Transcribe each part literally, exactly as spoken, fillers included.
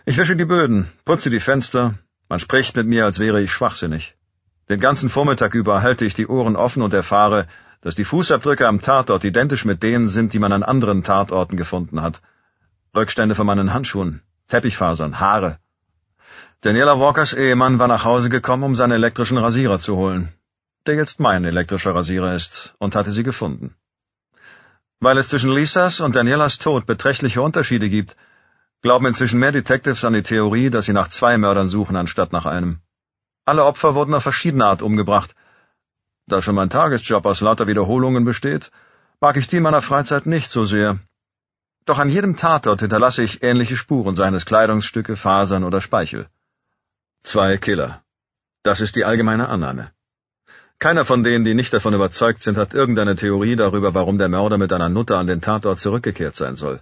Ich wische die Böden, putze die Fenster, man spricht mit mir, als wäre ich schwachsinnig. Den ganzen Vormittag über halte ich die Ohren offen und erfahre, dass die Fußabdrücke am Tatort identisch mit denen sind, die man an anderen Tatorten gefunden hat. Rückstände von meinen Handschuhen, Teppichfasern, Haare. Daniela Walkers Ehemann war nach Hause gekommen, um seinen elektrischen Rasierer zu holen, der jetzt mein elektrischer Rasierer ist, und hatte sie gefunden. Weil es zwischen Lisas und Danielas Tod beträchtliche Unterschiede gibt, glauben inzwischen mehr Detectives an die Theorie, dass sie nach zwei Mördern suchen, anstatt nach einem. Alle Opfer wurden auf verschiedene Art umgebracht. Da schon mein Tagesjob aus lauter Wiederholungen besteht, mag ich die in meiner Freizeit nicht so sehr. Doch an jedem Tatort hinterlasse ich ähnliche Spuren, seien es Kleidungsstücke, Fasern oder Speichel. Zwei Killer. Das ist die allgemeine Annahme. Keiner von denen, die nicht davon überzeugt sind, hat irgendeine Theorie darüber, warum der Mörder mit einer Nutte an den Tatort zurückgekehrt sein soll.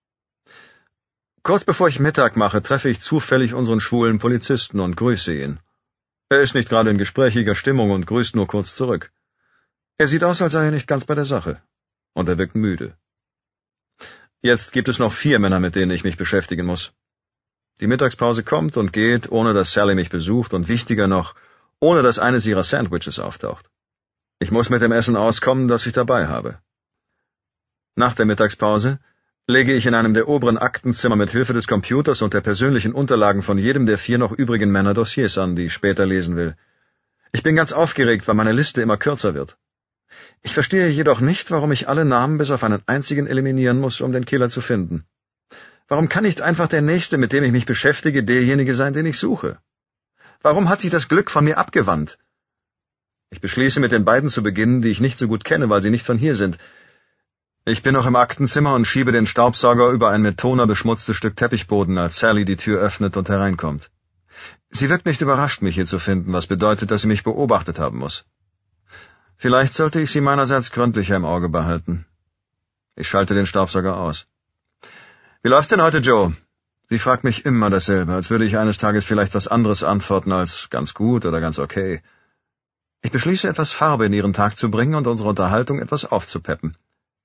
Kurz bevor ich Mittag mache, treffe ich zufällig unseren schwulen Polizisten und grüße ihn. Er ist nicht gerade in gesprächiger Stimmung und grüßt nur kurz zurück. Er sieht aus, als sei er nicht ganz bei der Sache. Und er wirkt müde. Jetzt gibt es noch vier Männer, mit denen ich mich beschäftigen muss. Die Mittagspause kommt und geht, ohne dass Sally mich besucht und wichtiger noch, ohne dass eines ihrer Sandwiches auftaucht. Ich muss mit dem Essen auskommen, das ich dabei habe. Nach der Mittagspause lege ich in einem der oberen Aktenzimmer mit Hilfe des Computers und der persönlichen Unterlagen von jedem der vier noch übrigen Männer Dossiers an, die ich später lesen will. Ich bin ganz aufgeregt, weil meine Liste immer kürzer wird. Ich verstehe jedoch nicht, warum ich alle Namen bis auf einen einzigen eliminieren muss, um den Killer zu finden. Warum kann nicht einfach der Nächste, mit dem ich mich beschäftige, derjenige sein, den ich suche? Warum hat sich das Glück von mir abgewandt? Ich beschließe, mit den beiden zu beginnen, die ich nicht so gut kenne, weil sie nicht von hier sind. Ich bin noch im Aktenzimmer und schiebe den Staubsauger über ein mit Toner beschmutztes Stück Teppichboden, als Sally die Tür öffnet und hereinkommt. Sie wirkt nicht überrascht, mich hier zu finden, was bedeutet, dass sie mich beobachtet haben muss. Vielleicht sollte ich sie meinerseits gründlicher im Auge behalten. Ich schalte den Staubsauger aus. »Wie läuft's denn heute, Joe?« Sie fragt mich immer dasselbe, als würde ich eines Tages vielleicht was anderes antworten als ganz gut oder ganz okay. Ich beschließe, etwas Farbe in ihren Tag zu bringen und unsere Unterhaltung etwas aufzupeppen.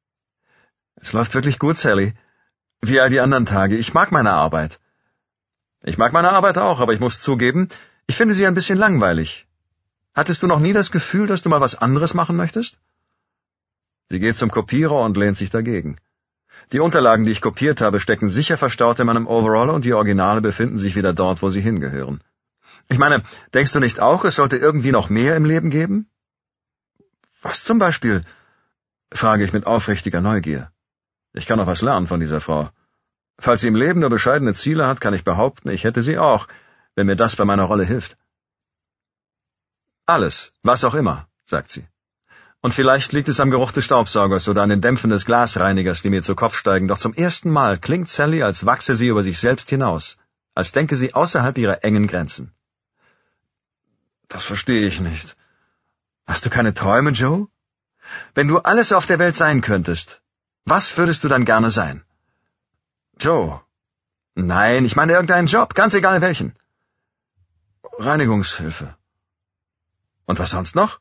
»Es läuft wirklich gut, Sally. Wie all die anderen Tage. Ich mag meine Arbeit.« »Ich mag meine Arbeit auch, aber ich muss zugeben, ich finde sie ein bisschen langweilig. Hattest du noch nie das Gefühl, dass du mal was anderes machen möchtest?« Sie geht zum Kopierer und lehnt sich dagegen. Die Unterlagen, die ich kopiert habe, stecken sicher verstaut in meinem Overall und die Originale befinden sich wieder dort, wo sie hingehören. Ich meine, denkst du nicht auch, es sollte irgendwie noch mehr im Leben geben? »Was zum Beispiel?« frage ich mit aufrichtiger Neugier. Ich kann noch was lernen von dieser Frau. Falls sie im Leben nur bescheidene Ziele hat, kann ich behaupten, ich hätte sie auch, wenn mir das bei meiner Rolle hilft. »Alles, was auch immer«, sagt sie. »Und vielleicht liegt es am Geruch des Staubsaugers oder an den Dämpfen des Glasreinigers, die mir zu Kopf steigen, doch zum ersten Mal klingt Sally, als wachse sie über sich selbst hinaus, als denke sie außerhalb ihrer engen Grenzen.« »Das verstehe ich nicht. Hast du keine Träume, Joe? Wenn du alles auf der Welt sein könntest, was würdest du dann gerne sein?« »Joe.« »Nein, ich meine irgendeinen Job, ganz egal welchen.« »Reinigungshilfe.« »Und was sonst noch?«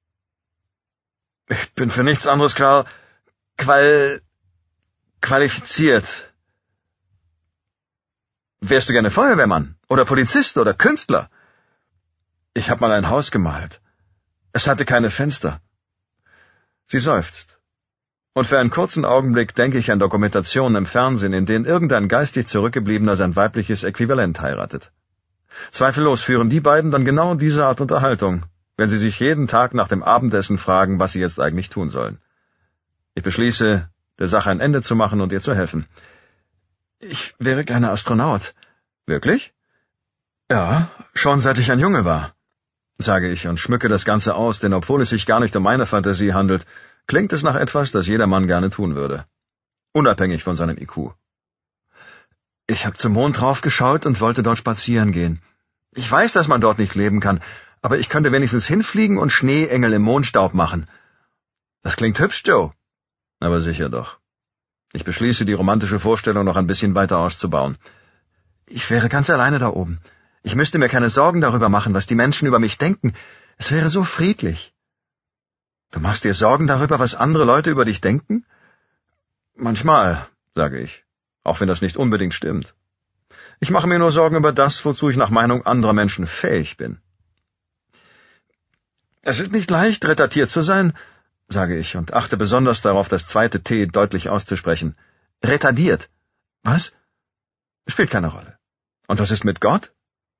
»Ich bin für nichts anderes klar, qual... qualifiziert.« »Wärst du gerne Feuerwehrmann oder Polizist oder Künstler?« »Ich habe mal ein Haus gemalt. Es hatte keine Fenster.« Sie seufzt. Und für einen kurzen Augenblick denke ich an Dokumentationen im Fernsehen, in denen irgendein geistig Zurückgebliebener sein weibliches Äquivalent heiratet. Zweifellos führen die beiden dann genau diese Art Unterhaltung, wenn sie sich jeden Tag nach dem Abendessen fragen, was sie jetzt eigentlich tun sollen. Ich beschließe, der Sache ein Ende zu machen und ihr zu helfen. »Ich wäre gerne Astronaut.« »Wirklich?« »Ja, schon seit ich ein Junge war«, sage ich und schmücke das Ganze aus, denn obwohl es sich gar nicht um meine Fantasie handelt, klingt es nach etwas, das jeder Mann gerne tun würde. Unabhängig von seinem I Q. »Ich habe zum Mond draufgeschaut und wollte dort spazieren gehen. Ich weiß, dass man dort nicht leben kann, aber ich könnte wenigstens hinfliegen und Schneeengel im Mondstaub machen. Das klingt hübsch, Joe.« »Aber sicher doch.« Ich beschließe, die romantische Vorstellung noch ein bisschen weiter auszubauen. »Ich wäre ganz alleine da oben. Ich müsste mir keine Sorgen darüber machen, was die Menschen über mich denken. Es wäre so friedlich.« »Du machst dir Sorgen darüber, was andere Leute über dich denken?« »Manchmal«, sage ich, auch wenn das nicht unbedingt stimmt. Ich mache mir nur Sorgen über das, wozu ich nach Meinung anderer Menschen fähig bin. Es ist nicht leicht, retardiert zu sein, sage ich und achte besonders darauf, das zweite T deutlich auszusprechen. Retardiert. Was? Spielt keine Rolle. Und was ist mit Gott?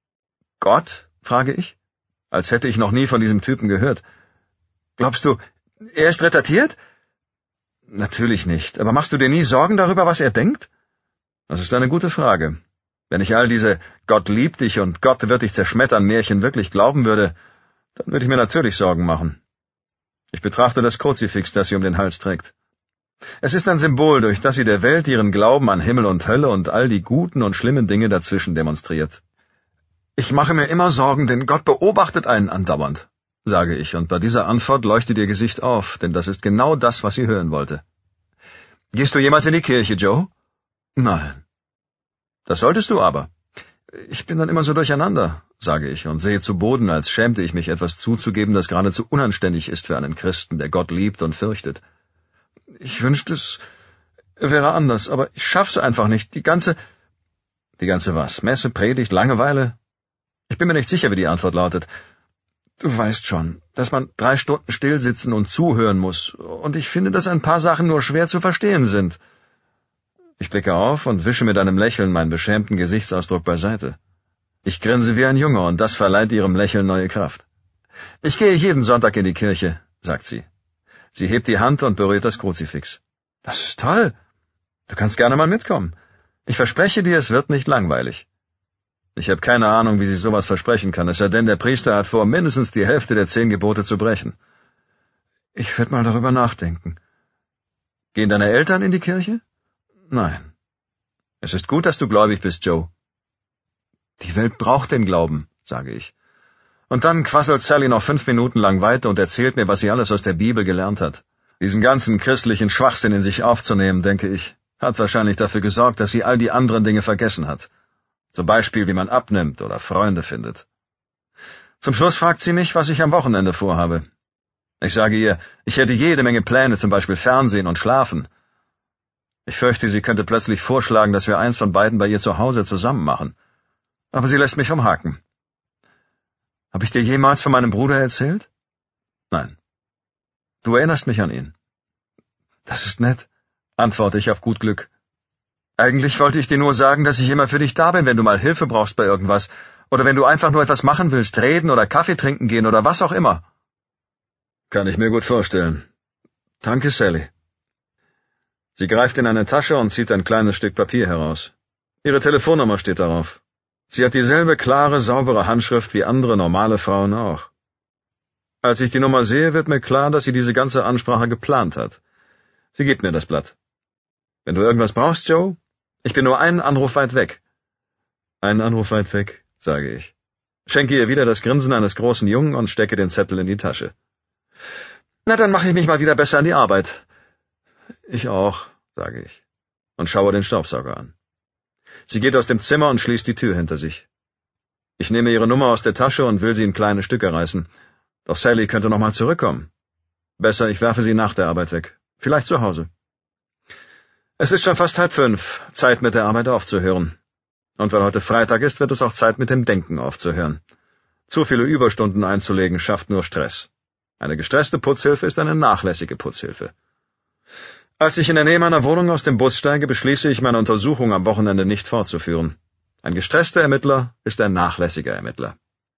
Gott? Frage ich, als hätte ich noch nie von diesem Typen gehört. Glaubst du, er ist retardiert? Natürlich nicht, aber machst du dir nie Sorgen darüber, was er denkt? Das ist eine gute Frage. Wenn ich all diese Gott liebt dich und Gott wird dich zerschmettern Märchen wirklich glauben würde, dann würde ich mir natürlich Sorgen machen. Ich betrachte das Kruzifix, das sie um den Hals trägt. Es ist ein Symbol, durch das sie der Welt ihren Glauben an Himmel und Hölle und all die guten und schlimmen Dinge dazwischen demonstriert. Ich mache mir immer Sorgen, denn Gott beobachtet einen andauernd, sage ich, und bei dieser Antwort leuchtet ihr Gesicht auf, denn das ist genau das, was sie hören wollte. Gehst du jemals in die Kirche, Joe? Nein. Das solltest du aber. Ich bin dann immer so durcheinander, sage ich, und sehe zu Boden, als schämte ich mich, etwas zuzugeben, das geradezu unanständig ist für einen Christen, der Gott liebt und fürchtet. Ich wünschte, es wäre anders, aber ich schaff's einfach nicht. Die ganze... Die ganze was? Messe, Predigt, Langeweile? Ich bin mir nicht sicher, wie die Antwort lautet. Du weißt schon, dass man drei Stunden still sitzen und zuhören muss, und ich finde, dass ein paar Sachen nur schwer zu verstehen sind. Ich blicke auf und wische mit einem Lächeln meinen beschämten Gesichtsausdruck beiseite. Ich grinse wie ein Junge, und das verleiht ihrem Lächeln neue Kraft. Ich gehe jeden Sonntag in die Kirche, sagt sie. Sie hebt die Hand und berührt das Kruzifix. Das ist toll. Du kannst gerne mal mitkommen. Ich verspreche dir, es wird nicht langweilig. Ich habe keine Ahnung, wie sie sowas versprechen kann, es sei denn, der Priester hat vor, mindestens die Hälfte der zehn Gebote zu brechen. Ich werde mal darüber nachdenken. Gehen deine Eltern in die Kirche? Nein. Es ist gut, dass du gläubig bist, Joe. Die Welt braucht den Glauben, sage ich. Und dann quasselt Sally noch fünf Minuten lang weiter und erzählt mir, was sie alles aus der Bibel gelernt hat. Diesen ganzen christlichen Schwachsinn in sich aufzunehmen, denke ich, hat wahrscheinlich dafür gesorgt, dass sie all die anderen Dinge vergessen hat. Zum Beispiel, wie man abnimmt oder Freunde findet. Zum Schluss fragt sie mich, was ich am Wochenende vorhabe. Ich sage ihr, ich hätte jede Menge Pläne, zum Beispiel Fernsehen und Schlafen. Ich fürchte, sie könnte plötzlich vorschlagen, dass wir eins von beiden bei ihr zu Hause zusammen machen. Aber sie lässt mich umhaken. Habe ich dir jemals von meinem Bruder erzählt? Nein. Du erinnerst mich an ihn. Das ist nett, antworte ich auf gut Glück. Eigentlich wollte ich dir nur sagen, dass ich immer für dich da bin, wenn du mal Hilfe brauchst bei irgendwas, oder wenn du einfach nur etwas machen willst, reden oder Kaffee trinken gehen oder was auch immer. Kann ich mir gut vorstellen. Danke, Sally. Sie greift in eine Tasche und zieht ein kleines Stück Papier heraus. Ihre Telefonnummer steht darauf. Sie hat dieselbe klare, saubere Handschrift wie andere normale Frauen auch. Als ich die Nummer sehe, wird mir klar, dass sie diese ganze Ansprache geplant hat. Sie gibt mir das Blatt. Wenn du irgendwas brauchst, Joe, ich bin nur einen Anruf weit weg. Einen Anruf weit weg, sage ich. Schenke ihr wieder das Grinsen eines großen Jungen und stecke den Zettel in die Tasche. Na, dann mache ich mich mal wieder besser an die Arbeit. Ich auch, sage ich, und schaue den Staubsauger an. Sie geht aus dem Zimmer und schließt die Tür hinter sich. Ich nehme ihre Nummer aus der Tasche und will sie in kleine Stücke reißen. Doch Sally könnte noch mal zurückkommen. Besser, ich werfe sie nach der Arbeit weg. Vielleicht zu Hause. Es ist schon fast halb fünf, Zeit mit der Arbeit aufzuhören. Und weil heute Freitag ist, wird es auch Zeit mit dem Denken aufzuhören. Zu viele Überstunden einzulegen schafft nur Stress. Eine gestresste Putzhilfe ist eine nachlässige Putzhilfe. Als ich in der Nähe meiner Wohnung aus dem Bus steige, beschließe ich, meine Untersuchung am Wochenende nicht fortzuführen. Ein gestresster Ermittler ist ein nachlässiger Ermittler.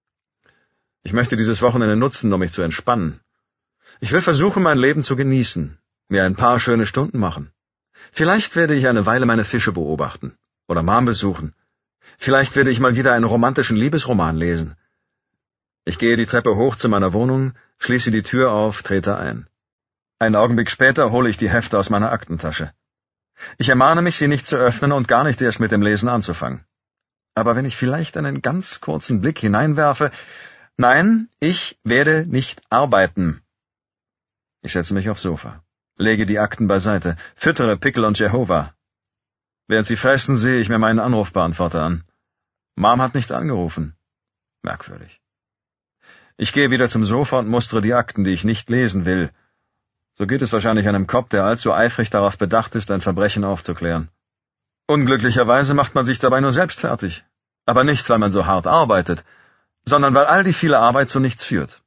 Ich möchte dieses Wochenende nutzen, um mich zu entspannen. Ich will versuchen, mein Leben zu genießen, mir ein paar schöne Stunden machen. Vielleicht werde ich eine Weile meine Fische beobachten oder Mom besuchen. Vielleicht werde ich mal wieder einen romantischen Liebesroman lesen. Ich gehe die Treppe hoch zu meiner Wohnung, schließe die Tür auf, trete ein. Einen Augenblick später hole ich die Hefte aus meiner Aktentasche. Ich ermahne mich, sie nicht zu öffnen und gar nicht erst mit dem Lesen anzufangen. Aber wenn ich vielleicht einen ganz kurzen Blick hineinwerfe, nein, ich werde nicht arbeiten. Ich setze mich aufs Sofa, lege die Akten beiseite, füttere Pickle und Jehova. Während sie fressen, sehe ich mir meinen Anrufbeantworter an. Mom hat nicht angerufen. Merkwürdig. Ich gehe wieder zum Sofa und mustere die Akten, die ich nicht lesen will. So geht es wahrscheinlich einem Cop, der allzu eifrig darauf bedacht ist, ein Verbrechen aufzuklären. Unglücklicherweise macht man sich dabei nur selbst fertig. Aber nicht, weil man so hart arbeitet, sondern weil all die viele Arbeit zu nichts führt.